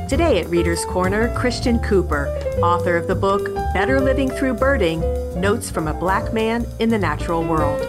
Today at Reader's Corner, Christian Cooper, author of the book Better Living Through Birding, Notes from a Black Man in the Natural World.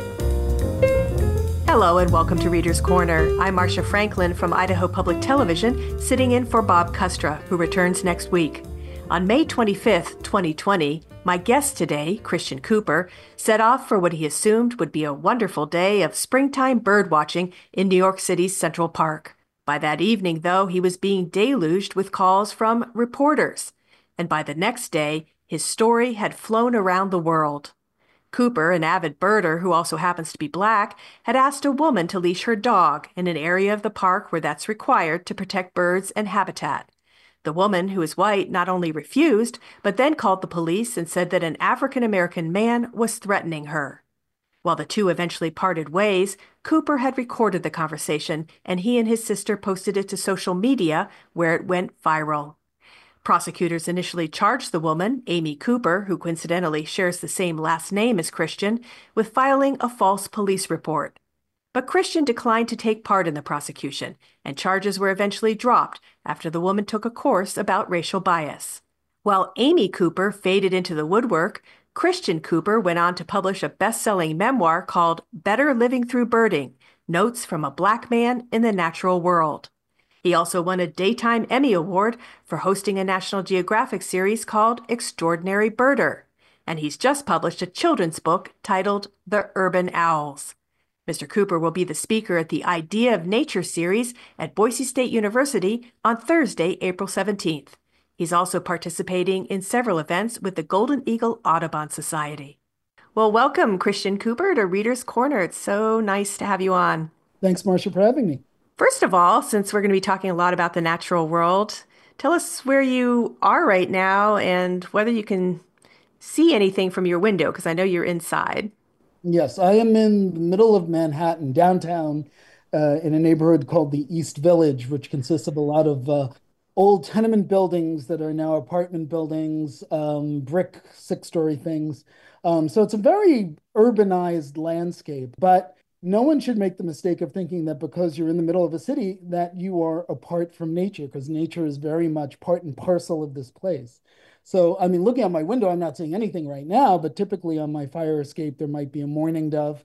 Hello and welcome to Reader's Corner. I'm Marcia Franklin from Idaho Public Television, sitting in for Bob Kustra, who returns next week. On May 25th, 2020, my guest today, Christian Cooper, set off for what he assumed would be a wonderful day of springtime bird watching in New York City's Central Park. By that evening, though, he was being deluged with calls from reporters. And by the next day, his story had flown around the world. Cooper, an avid birder who also happens to be black, had asked a woman to leash her dog in an area of the park where that's required to protect birds and habitat. The woman, who is white, not only refused, but then called the police and said that an African-American man was threatening her. While the two eventually parted ways, Cooper had recorded the conversation, and he and his sister posted it to social media, where it went viral. Prosecutors initially charged the woman, Amy Cooper, who coincidentally shares the same last name as Christian, with filing a false police report. But Christian declined to take part in the prosecution, and charges were eventually dropped after the woman took a course about racial bias. While Amy Cooper faded into the woodwork, Christian Cooper went on to publish a best-selling memoir called Better Living Through Birding, Notes from a Black Man in the Natural World. He also won a Daytime Emmy Award for hosting a National Geographic series called Extraordinary Birder, and he's just published a children's book titled The Urban Owls. Mr. Cooper will be the speaker at the Idea of Nature series at Boise State University on Thursday, April 17th. He's also participating in several events with the Golden Eagle Audubon Society. Well, welcome, Christian Cooper, to Reader's Corner. It's so nice to have you on. Thanks, Marcia, for having me. First of all, since we're going to be talking a lot about the natural world, tell us where you are right now and whether you can see anything from your window, because I know you're inside. Yes, I am in the middle of Manhattan, downtown, in a neighborhood called the East Village, which consists of a lot of old tenement buildings that are now apartment buildings, brick six-story things. So it's a very urbanized landscape, but no one should make the mistake of thinking that because you're in the middle of a city that you are apart from nature, because nature is very much part and parcel of this place. So, I mean, looking out my window, I'm not seeing anything right now, but typically on my fire escape, there might be a mourning dove,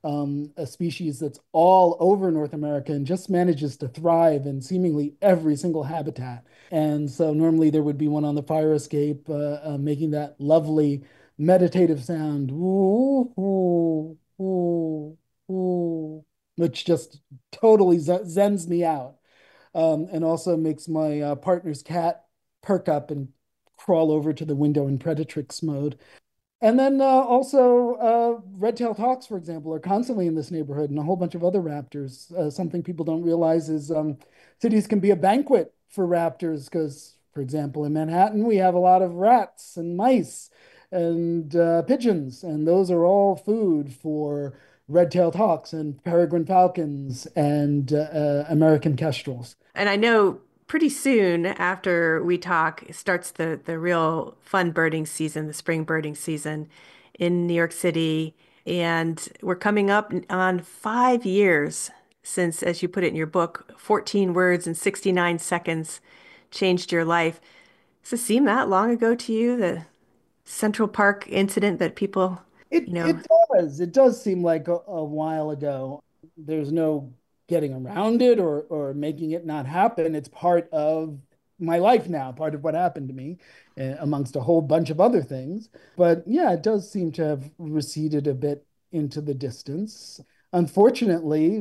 a species that's all over North America and just manages to thrive in seemingly every single habitat. And so normally there would be one on the fire escape, making that lovely meditative sound, ooh, ooh, ooh, ooh, which just totally zens me out. And also makes my partner's cat perk up and crawl over to the window in predatrix mode. And then also red-tailed hawks, for example, are constantly in this neighborhood, and a whole bunch of other raptors. Something people don't realize is cities can be a banquet for raptors because, for example, in Manhattan, we have a lot of rats and mice and pigeons, and those are all food for red-tailed hawks and peregrine falcons and American kestrels. And I know pretty soon after we talk starts the real fun birding season, the spring birding season in New York City. And we're coming up on 5 years since, as you put it in your book, 14 words and 69 seconds changed your life. Does it seem that long ago to you, the Central Park incident that people, It you know, it does. It does seem like a while ago. There's no getting around it or making it not happen. It's part of my life now, part of what happened to me, amongst a whole bunch of other things. But yeah, it does seem to have receded a bit into the distance. Unfortunately,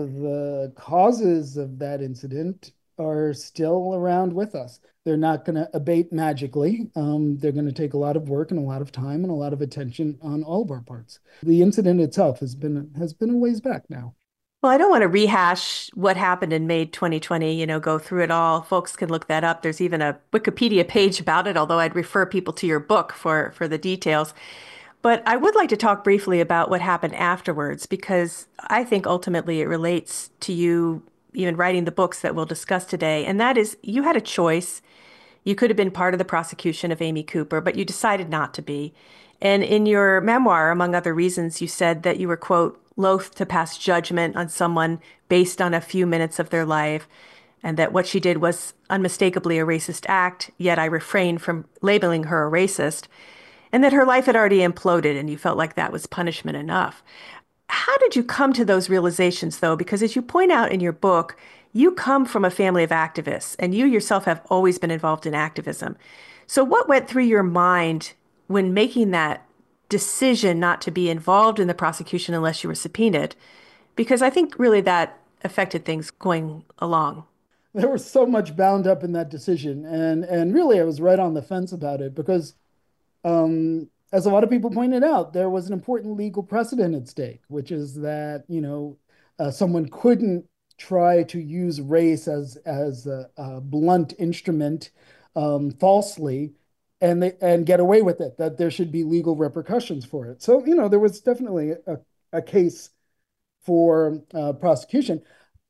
the causes of that incident are still around with us. They're not going to abate magically. They're going to take a lot of work and a lot of time and a lot of attention on all of our parts. The incident itself has been a ways back now. well, I don't want to rehash what happened in May 2020, go through it all. Folks can look that up. There's even a Wikipedia page about it, although I'd refer people to your book for the details. But I would like to talk briefly about what happened afterwards, because I think ultimately it relates to you even writing the books that we'll discuss today. And that is, you had a choice. You could have been part of the prosecution of Amy Cooper, but you decided not to be. And in your memoir, among other reasons, you said that you were, quote, loath to pass judgment on someone based on a few minutes of their life. and that what she did was unmistakably a racist act, yet I refrained from labeling her a racist, and that her life had already imploded and you felt like that was punishment enough. How did you come to those realizations, though? Because as you point out in your book, you come from a family of activists, and you yourself have always been involved in activism. So, what went through your mind when making that decision not to be involved in the prosecution unless you were subpoenaed? Because I think really that affected things going along. There was so much bound up in that decision, and really I was right on the fence about it because as a lot of people pointed out, there was an important legal precedent at stake, which is that, someone couldn't try to use race as a blunt instrument falsely and get away with it, that there should be legal repercussions for it. So, there was definitely a case for prosecution.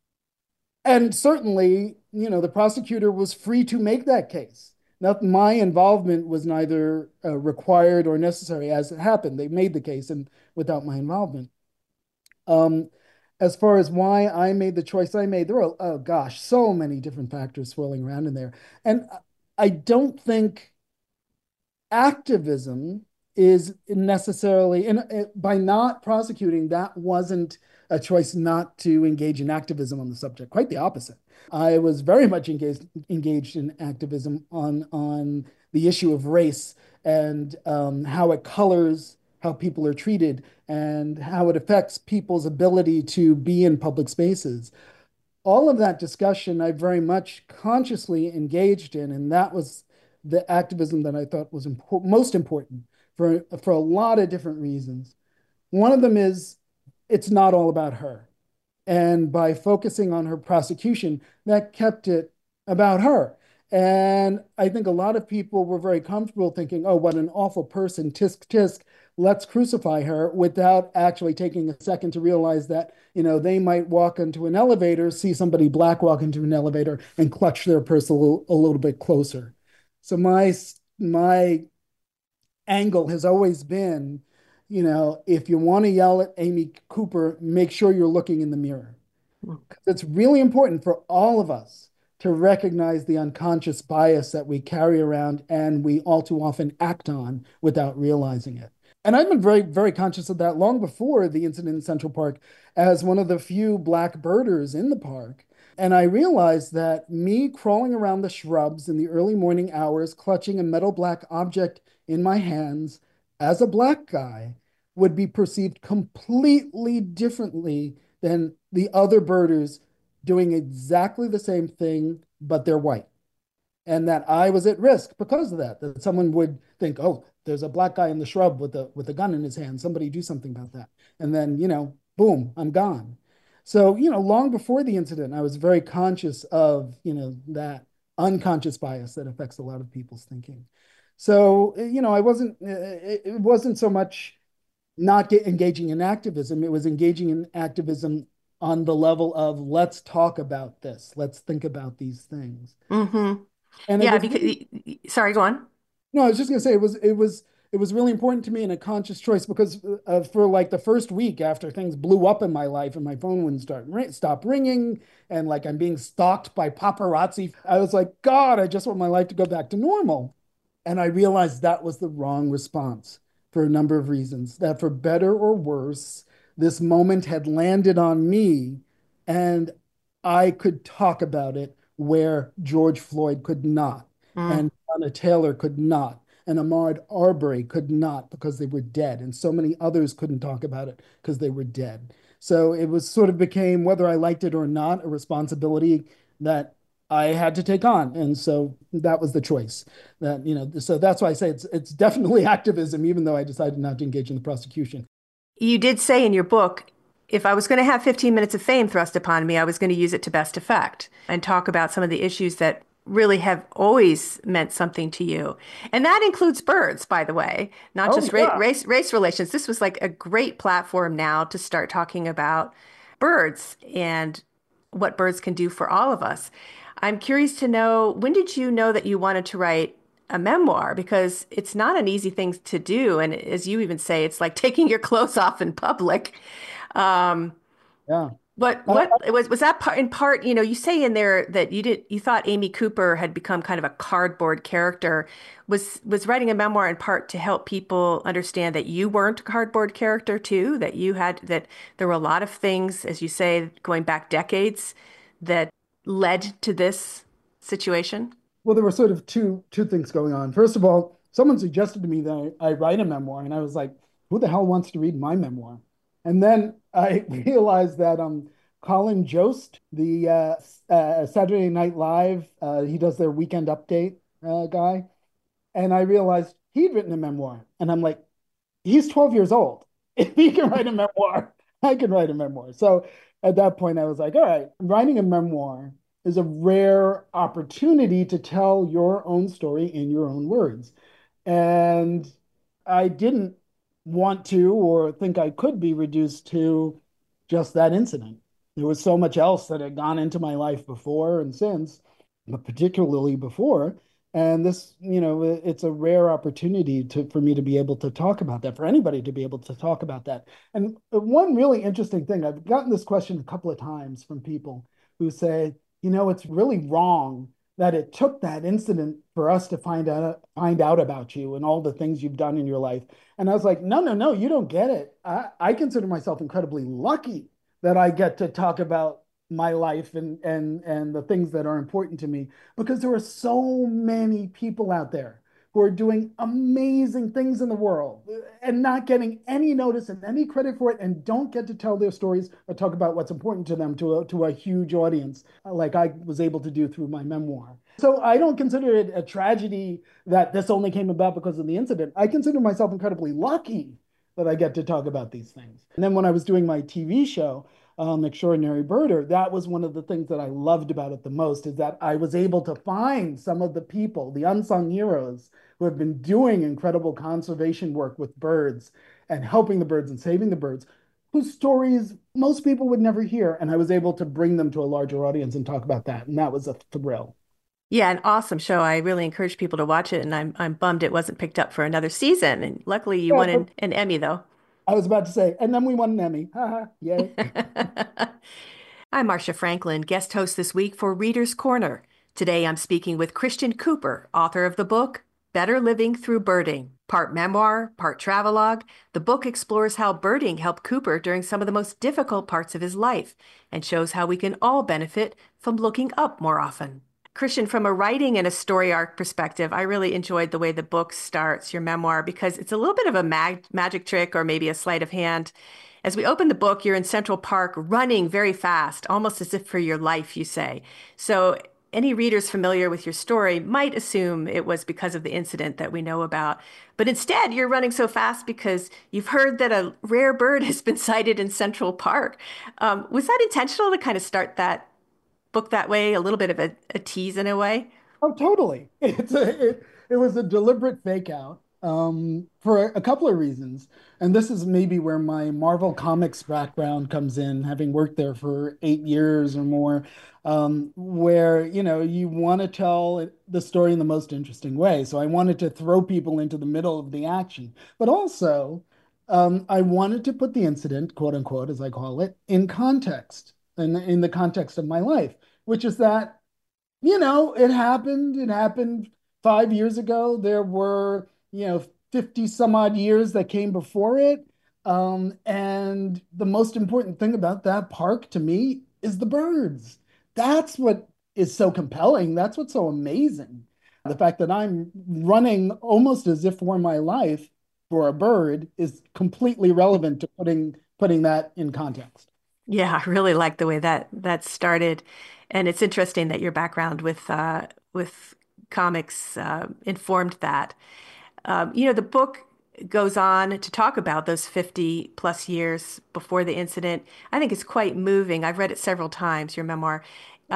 And certainly, the prosecutor was free to make that case. Not my involvement was neither required or necessary as it happened. They made the case and without my involvement. Um, as far as why I made the choice I made, there were, oh gosh, so many different factors swirling around in there. And I don't think activism is necessarily, and by not prosecuting, that wasn't a choice not to engage in activism on the subject. Quite the opposite. I was very much engaged in activism on the issue of race and how it colors how people are treated and how it affects people's ability to be in public spaces. All of that discussion I very much consciously engaged in, and that was the activism that I thought was most important for a lot of different reasons. One of them is it's not all about her. And by focusing on her prosecution, that kept it about her. And I think a lot of people were very comfortable thinking, oh, what an awful person, tisk tisk, let's crucify her, without actually taking a second to realize that, they might walk into an elevator, see somebody black walk into an elevator and clutch their purse a little bit closer. So my angle has always been, if you want to yell at Amy Cooper, make sure you're looking in the mirror. It's really important for all of us to recognize the unconscious bias that we carry around and we all too often act on without realizing it. And I've been very, very conscious of that long before the incident in Central Park as one of the few black birders in the park. And I realized that me crawling around the shrubs in the early morning hours, clutching a metal black object in my hands as a black guy would be perceived completely differently than the other birders doing exactly the same thing, but they're white. And that I was at risk because of that. That someone would think, oh, there's a black guy in the shrub with a gun in his hand. Somebody do something about that. And then, boom, I'm gone. So, long before the incident, I was very conscious of, that unconscious bias that affects a lot of people's thinking. So, it wasn't so much not engaging in activism, it was engaging in activism on the level of let's talk about this, let's think about these things. Mm-hmm. And it Yeah, was because, really, sorry, go on. no, I was just going to say it was really important to me and a conscious choice because for like the first week after things blew up in my life and my phone wouldn't stop ringing and like I'm being stalked by paparazzi, I was like, God, I just want my life to go back to normal. And I realized that was the wrong response for a number of reasons. That for better or worse, this moment had landed on me and I could talk about it where George Floyd could not, Mm. and Breonna Taylor could not, and Ahmaud Arbery could not because they were dead, and so many others couldn't talk about it because they were dead. So it was sort of became, whether I liked it or not, a responsibility that I had to take on. And so that was the choice. So that's why I say it's definitely activism, even though I decided not to engage in the prosecution. You did say in your book, if I was going to have 15 minutes of fame thrust upon me, I was going to use it to best effect and talk about some of the issues that really have always meant something to you. And that includes birds, by the way, not Oh just yeah. race relations. This was like a great platform now to start talking about birds and what birds can do for all of us. I'm curious to know, when did you know that you wanted to write a memoir? Because it's not an easy thing to do. And as you even say, it's like taking your clothes off in public. Um, Yeah. What was that part in part, you say in there that you thought Amy Cooper had become kind of a cardboard character. Was writing a memoir in part to help people understand that you weren't a cardboard character too, that there were a lot of things, as you say, going back decades that led to this situation? Well, there were sort of two things going on. First of all, someone suggested to me that I write a memoir, and I was like, "Who the hell wants to read my memoir?" And then I realized that Colin Jost, the Saturday Night Live, he does their Weekend Update guy, and I realized he'd written a memoir, and I'm like, he's 12 years old. If he can write a memoir, I can write a memoir. So at that point, I was like, all right, writing a memoir is a rare opportunity to tell your own story in your own words. And I didn't want to or think I could be reduced to just that incident. There was so much else that had gone into my life before and since, but particularly before. And this, it's a rare opportunity for me to be able to talk about that, for anybody to be able to talk about that. And one really interesting thing, I've gotten this question a couple of times from people who say, it's really wrong that it took that incident for us to find out about you and all the things you've done in your life. And I was like, no, no, no, you don't get it. I consider myself incredibly lucky that I get to talk about my life and the things that are important to me because there are so many people out there who are doing amazing things in the world and not getting any notice and any credit for it and don't get to tell their stories or talk about what's important to them to a huge audience like I was able to do through my memoir. So I don't consider it a tragedy that this only came about because of the incident. I consider myself incredibly lucky that I get to talk about these things. And then when I was doing my TV show, Extraordinary Birder, that was one of the things that I loved about it the most is that I was able to find some of the people, the unsung heroes who have been doing incredible conservation work with birds and helping the birds and saving the birds, whose stories most people would never hear. And I was able to bring them to a larger audience and talk about that. And that was a thrill. Yeah, an awesome show. I really encourage people to watch it, and I'm bummed it wasn't picked up for another season. And luckily, you Yeah, won but an Emmy though. I was about to say, and then we won an Emmy. Haha, yay. I'm Marcia Franklin, guest host this week for Reader's Corner. Today I'm speaking with Christian Cooper, author of the book Better Living Through Birding. Part memoir, part travelogue, the book explores how birding helped Cooper during some of the most difficult parts of his life and shows how we can all benefit from looking up more often. Christian, from a writing and a story arc perspective, I really enjoyed the way the book starts, your memoir, because it's a little bit of a magic trick or maybe a sleight of hand. As we open the book, you're in Central Park running very fast, almost as if for your life, you say. So, any readers familiar with your story might assume it was because of the incident that we know about. But instead, you're running so fast because you've heard that a rare bird has been sighted in Central Park. Was that intentional to kind of start that book that way, a little bit of a tease in a way? Oh, totally. It was a deliberate fake out for a couple of reasons. And this is maybe where my Marvel Comics background comes in, having worked there for 8 years or more, where, you want to tell the story in the most interesting way. So I wanted to throw people into the middle of the action, but also I wanted to put the incident, quote unquote, as I call it, in context, in the context of my life, which is that it happened. It happened 5 years ago. There were, 50 some odd years that came before it. And the most important thing about that park to me is the birds. That's what is so compelling. That's what's so amazing. The fact that I'm running almost as if for my life for a bird is completely relevant to putting that in context. Yeah, I really like the way that started, and it's interesting that your background with comics informed that. The book goes on to talk about those 50 plus years before the incident. I think it's quite moving. I've read it several times, your memoir.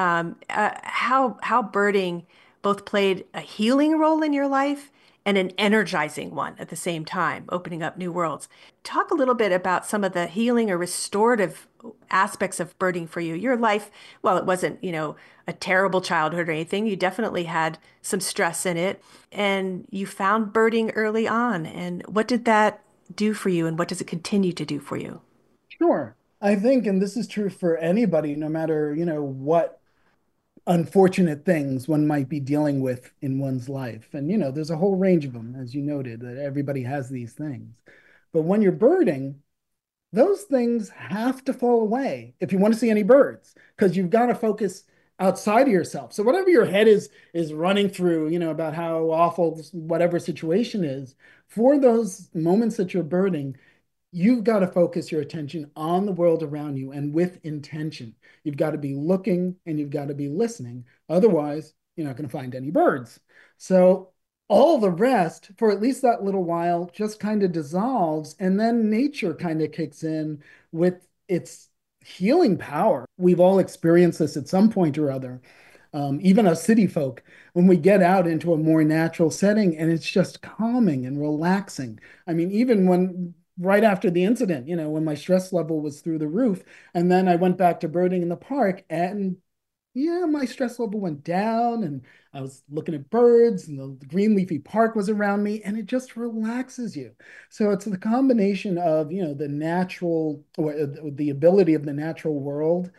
How birding both played a healing role in your life and an energizing one at the same time, opening up new worlds. Talk a little bit about some of the healing or restorative aspects of birding for you. Your life, well, it wasn't, a terrible childhood or anything. You definitely had some stress in it, and you found birding early on. And what did that do for you, and what does it continue to do for you? Sure. I think, and this is true for anybody, no matter, what unfortunate things one might be dealing with in one's life. And, there's a whole range of them, as you noted, that everybody has these things. But when you're birding, those things have to fall away if you want to see any birds, because you've got to focus outside of yourself. So whatever your head is running through, about how awful whatever situation is, for those moments that you're birding, you've got to focus your attention on the world around you and with intention. You've got to be looking and you've got to be listening. Otherwise, you're not going to find any birds. So all the rest, for at least that little while, just kind of dissolves. And then nature kind of kicks in with its healing power. We've all experienced this at some point or other. Even us city folk, when we get out into a more natural setting and it's just calming and relaxing. I mean, even when right after the incident, when my stress level was through the roof, and then I went back to birding in the park, and yeah, my stress level went down, and I was looking at birds, and the green leafy park was around me, and it just relaxes you. So it's the combination of, the natural, or the ability of the natural world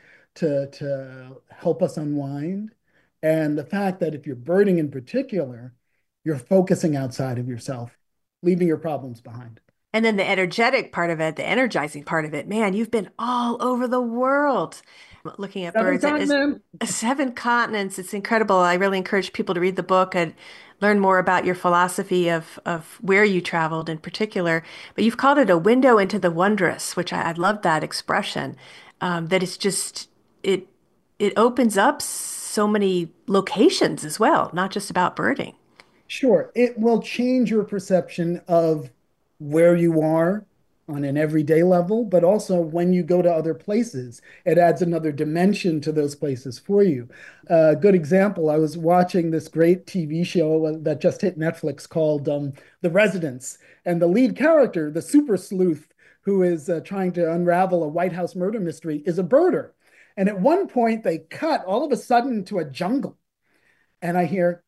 to help us unwind, and the fact that if you're birding in particular, you're focusing outside of yourself, leaving your problems behind. And then the energetic part of it, the energizing part of it, man, you've been all over the world looking at Seven birds. It is continents. seven continents. It's incredible. I really encourage people to read the book and learn more about your philosophy of where you traveled in particular. But you've called it a window into the wondrous, which I love that expression. That it's just it it opens up so many locations as well, not just about birding. Sure, it will change your perception of where you are on an everyday level, but also when you go to other places, it adds another dimension to those places for you. A good example, I was watching this great TV show that just hit Netflix called The Residents, and the lead character, the super sleuth who is trying to unravel a White House murder mystery, is a birder. And at one point, they cut all of a sudden to a jungle and I hear,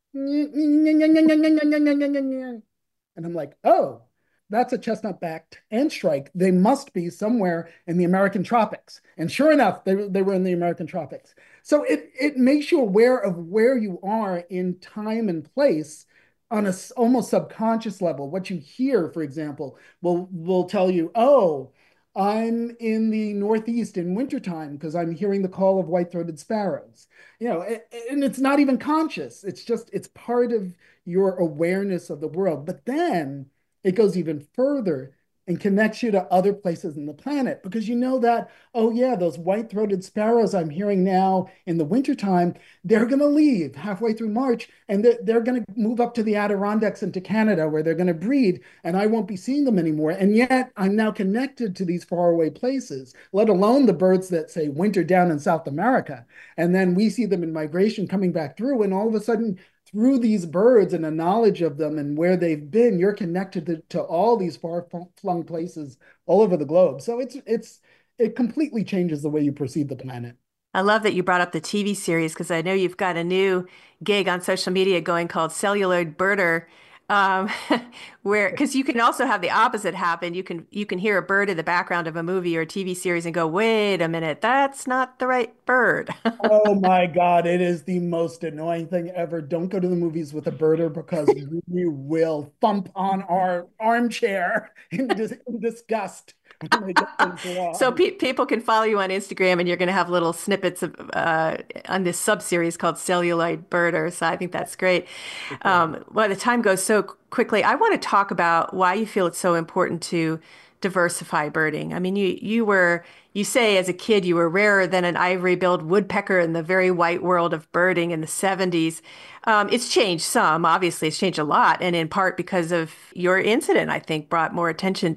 and I'm like, oh, that's a chestnut-backed antshrike. They must be somewhere in the American tropics. And sure enough, they were in the American tropics. So it makes you aware of where you are in time and place on a almost subconscious level. What you hear, for example, will tell you, oh, I'm in the Northeast in wintertime because I'm hearing the call of white-throated sparrows. And it's not even conscious. It's part of your awareness of the world. But then it goes even further and connects you to other places in the planet because you know that, oh yeah, those white-throated sparrows I'm hearing now in the wintertime, they're going to leave halfway through March and they're going to move up to the Adirondacks and to Canada where they're going to breed and I won't be seeing them anymore. And yet I'm now connected to these faraway places, let alone the birds that say winter down in South America. And then we see them in migration coming back through and all of a sudden through these birds and a knowledge of them and where they've been, you're connected to all these far-flung places all over the globe. So it completely changes the way you perceive the planet. I love that you brought up the TV series because I know you've got a new gig on social media going called Celluloid Birder, um, where because you can also have the opposite happen. You can hear a bird in the background of a movie or a TV series and go, "Wait a minute, that's not the right bird." Oh my God, it is the most annoying thing ever. Don't go to the movies with a birder because we will thump on our armchair in disgust when they get things So wrong. people can follow you on Instagram, and you're going to have little snippets of on this sub series called Celluloid Birder. So I think that's great. Well, the time goes so quickly. I want to talk about why you feel it's so important to diversify birding. I mean, you say as a kid you were rarer than an ivory-billed woodpecker in the very white world of birding in the 70s. It's changed some, obviously, it's changed a lot, and in part because of your incident, I think, brought more attention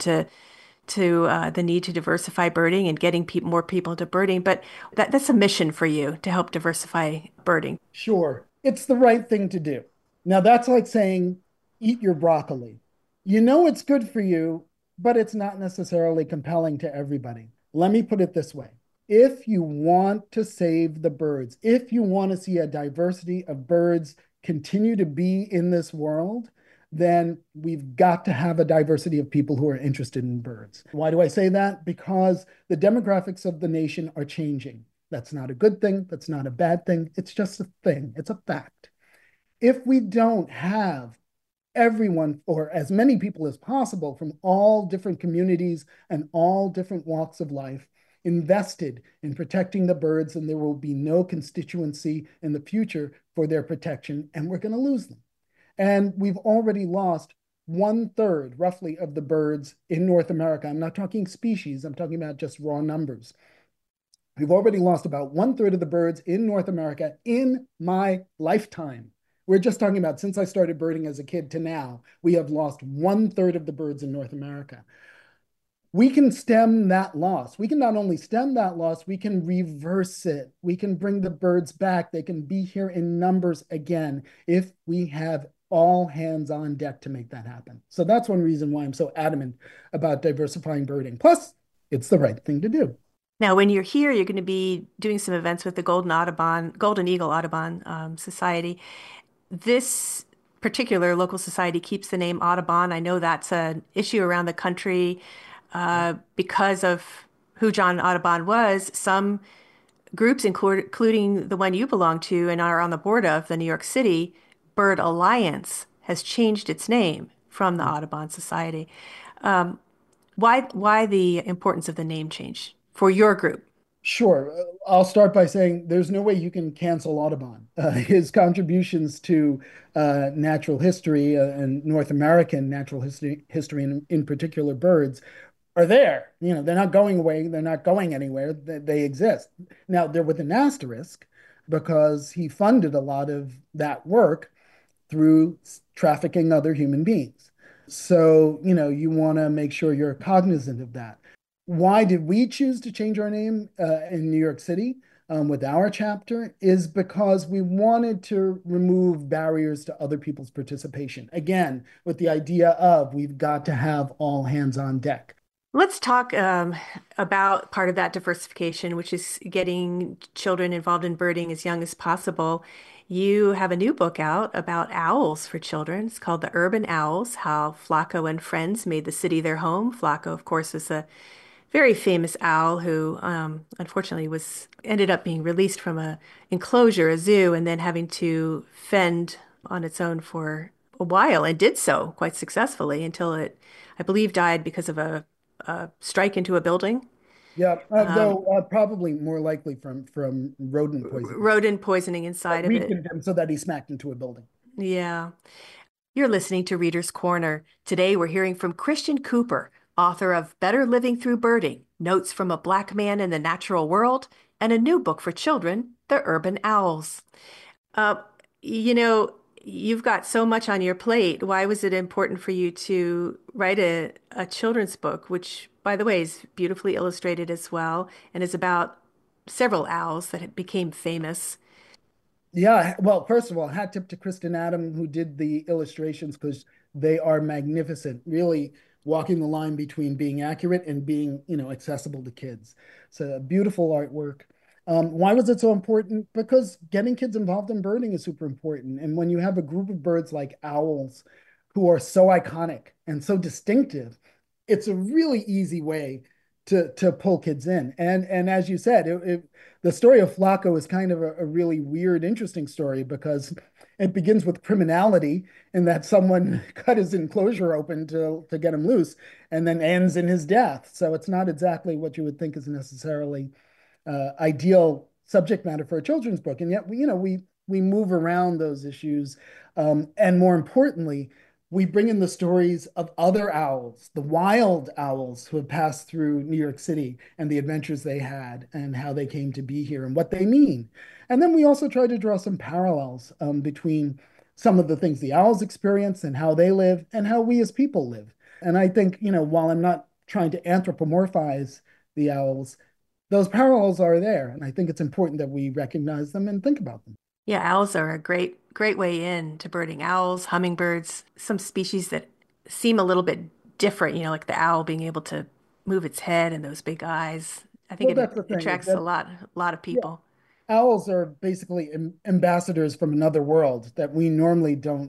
to the need to diversify birding and getting more people into birding. But that's a mission for you to help diversify birding. Sure, it's the right thing to do. Now, that's like saying, eat your broccoli. You know it's good for you, but it's not necessarily compelling to everybody. Let me put it this way. If you want to save the birds, if you want to see a diversity of birds continue to be in this world, then we've got to have a diversity of people who are interested in birds. Why do I say that? Because the demographics of the nation are changing. That's not a good thing. That's not a bad thing. It's just a thing. It's a fact. If we don't have everyone or as many people as possible from all different communities and all different walks of life invested in protecting the birds, and there will be no constituency in the future for their protection, and we're going to lose them. And we've already lost one third, roughly, of the birds in North America. I'm not talking species, I'm talking about just raw numbers. We've already lost about one third of the birds in North America in my lifetime. We're just talking about since I started birding as a kid to now, we have lost one third of the birds in North America. We can stem that loss. We can not only stem that loss, we can reverse it. We can bring the birds back. They can be here in numbers again if we have all hands on deck to make that happen. So that's one reason why I'm so adamant about diversifying birding. Plus, it's the right thing to do. Now, when you're here, you're going to be doing some events with the Golden Eagle Audubon Society. This particular local society keeps the name Audubon. I know that's an issue around the country because of who John Audubon was. Some groups, including the one you belong to and are on the board of, the New York City Bird Alliance, has changed its name from the Audubon Society. Why the importance of the name change for your group? Sure. I'll start by saying there's no way you can cancel Audubon. His contributions to natural history and North American natural history in particular birds, are there. You know, they're not going away. They're not going anywhere. They exist. Now, they're with an asterisk because he funded a lot of that work through trafficking other human beings. So, you know, you want to make sure you're cognizant of that. Why did we choose to change our name in New York City with our chapter is because we wanted to remove barriers to other people's participation. Again, with the idea of we've got to have all hands on deck. Let's talk about part of that diversification, which is getting children involved in birding as young as possible. You have a new book out about owls for children. It's called The Urban Owls, How Flaco and Friends Made the City Their Home. Flaco, of course, is a very famous owl who unfortunately was ended up being released from a enclosure, a zoo, and then having to fend on its own for a while and did so quite successfully until it, I believe, died because of a strike into a building. Yeah, Um, though probably more likely from rodent poisoning. Rodent poisoning That inside of it. weakened him so that he smacked into a building. Yeah. You're listening to Reader's Corner. Today we're hearing from Christian Cooper, author of Better Living Through Birding, Notes from a Black Man in the Natural World, and a new book for children, The Urban Owls. Uh, you know, you've got so much on your plate. Why was it important for you to write a children's book, which, by the way, is beautifully illustrated as well and is about several owls that became famous? Yeah, well, first of all, hat tip to Kristen Adam who did the illustrations because they are magnificent, really walking the line between being accurate and being, you know, accessible to kids. So beautiful artwork. Why was it so important? Because getting kids involved in birding is super important. And when you have a group of birds like owls who are so iconic and so distinctive, it's a really easy way to pull kids in. And as you said, the story of Flaco is kind of a really weird, interesting story because it begins with criminality in that someone cut his enclosure open to get him loose and then ends in his death. So it's not exactly what you would think is necessarily ideal subject matter for a children's book. And yet, we move around those issues. And more importantly, we bring in the stories of other owls, the wild owls who have passed through New York City and the adventures they had and how they came to be here and what they mean. And then we also try to draw some parallels between some of the things the owls experience and how they live and how we as people live. And I think, while I'm not trying to anthropomorphize the owls, those parallels are there. And I think it's important that we recognize them and think about them. Yeah, owls are a great way in to birding. Owls, hummingbirds, some species that seem a little bit different, like the owl being able to move its head and those big eyes. I think Well, it that's the thing. attracts a lot of Yeah, people. owls are basically ambassadors from another world that we normally don't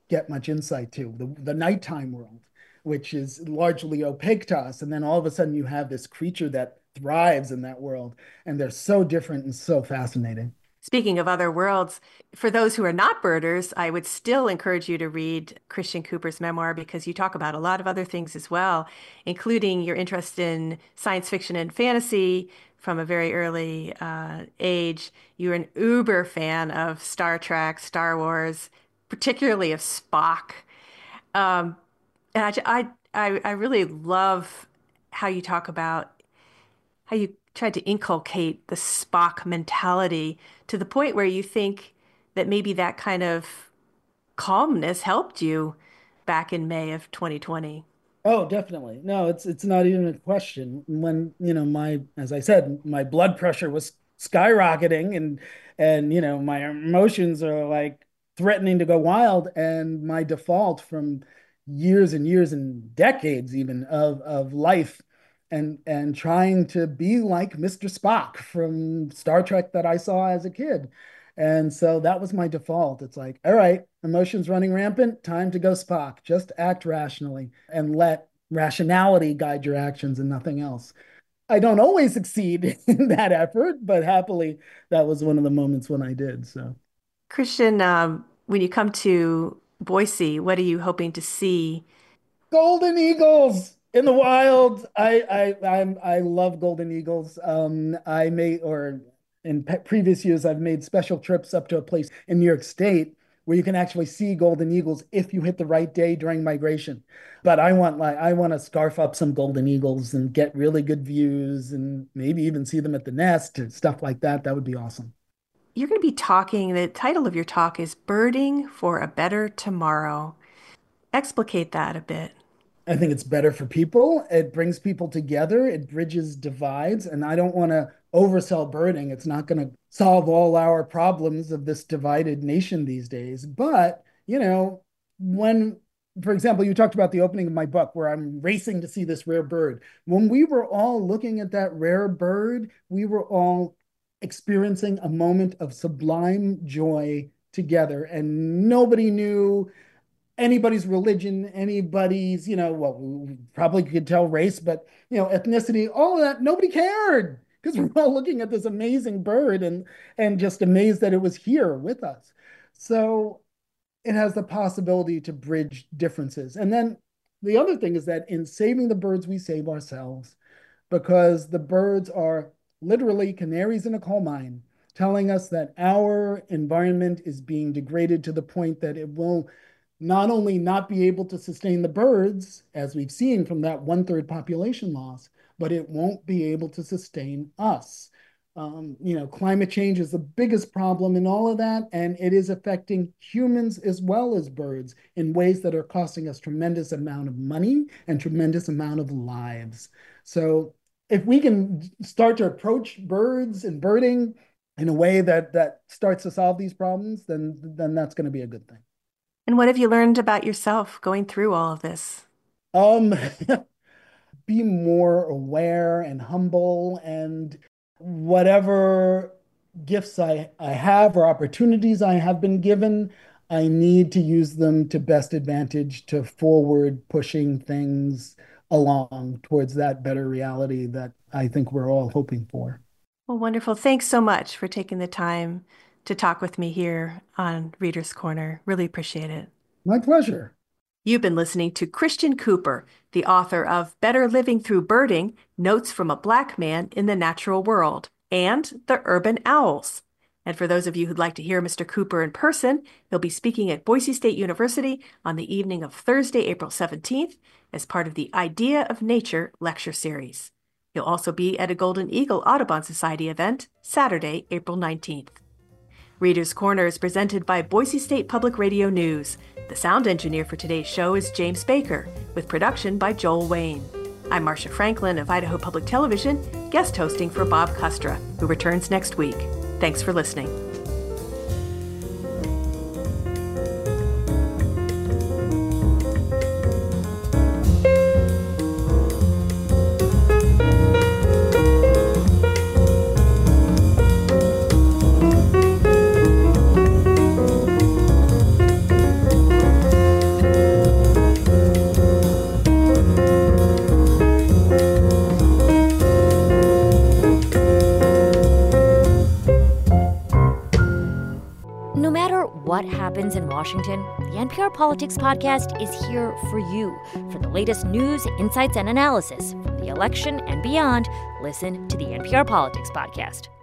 get much insight to, the nighttime world, which is largely opaque to us. And then all of a sudden you have this creature that thrives in that world, and they're so different and so fascinating. Speaking of other worlds, for those who are not birders, I would still encourage you to read Christian Cooper's memoir because you talk about a lot of other things as well, including your interest in science fiction and fantasy from a very early age. You're an uber fan of Star Trek, Star Wars, particularly of Spock. Um, and I really love how you talk about how you tried to inculcate the Spock mentality to the point where you think that maybe that kind of calmness helped you back in May of 2020. Oh, definitely. No, it's not even a question. When, as I said, my blood pressure was skyrocketing, and my emotions are like threatening to go wild, and my default from years and years and decades even of life and trying to be like Mr. Spock from Star Trek that I saw as a kid. And so that was my default. It's like, all right, emotions running rampant, time to go Spock. Just act rationally and let rationality guide your actions and nothing else. I don't always succeed in that effort, but happily, that was one of the moments when I did. So, Christian, when you come to Boise, what are you hoping to see? golden eagles in the wild. I love golden eagles. I may or in previous years I've made special trips up to a place in New York State where you can actually see golden eagles if you hit the right day during migration. But I want to scarf up some golden eagles and get really good views and maybe even see them at the nest and stuff like that. That would be awesome. You're going to be talking, the title of your talk is Birding for a Better Tomorrow. Explicate that a bit. I think it's better for people. It brings people together. It bridges divides. And I don't want to oversell birding. It's not going to solve all our problems of this divided nation these days. But, when, for example, you talked about the opening of my book where I'm racing to see this rare bird. When we were all looking at that rare bird, we were all experiencing a moment of sublime joy together. And nobody knew anybody's religion, anybody's, well, we probably could tell race, but, ethnicity, all of that, nobody cared because we're all looking at this amazing bird and just amazed that it was here with us. So it has the possibility to bridge differences. And then the other thing is that in saving the birds, we save ourselves because the birds are literally canaries in a coal mine, telling us that our environment is being degraded to the point that it will not only not be able to sustain the birds, as we've seen from that 1/3 population loss, but it won't be able to sustain us. Climate change is the biggest problem in all of that, and it is affecting humans as well as birds in ways that are costing us tremendous amount of money and tremendous amount of lives. So if we can start to approach birds and birding in a way that starts to solve these problems, then that's going to be a good thing. And what have you learned about yourself going through all of this? Um, be more aware and humble, and whatever gifts I have or opportunities I have been given, I need to use them to best advantage to forward pushing things along towards that better reality that I think we're all hoping for. Well, wonderful. Thanks so much for taking the time to talk with me here on Reader's Corner. Really appreciate it. My pleasure. You've been listening to Christian Cooper, the author of Better Living Through Birding, Notes from a Black Man in the Natural World, and The Urban Owls. And for those of you who'd like to hear Mr. Cooper in person, he'll be speaking at Boise State University on the evening of Thursday, April 17th, as part of the Idea of Nature lecture series. He'll also be at a Golden Eagle Audubon Society event Saturday, April 19th. Reader's Corner is presented by Boise State Public Radio News. The sound engineer for today's show is James Baker, with production by Joel Wayne. I'm Marcia Franklin of Idaho Public Television, guest hosting for Bob Kustra, who returns next week. Thanks for listening. No matter what happens in Washington, the NPR Politics Podcast is here for you. For the latest news, insights, and analysis from the election and beyond, listen to the NPR Politics Podcast.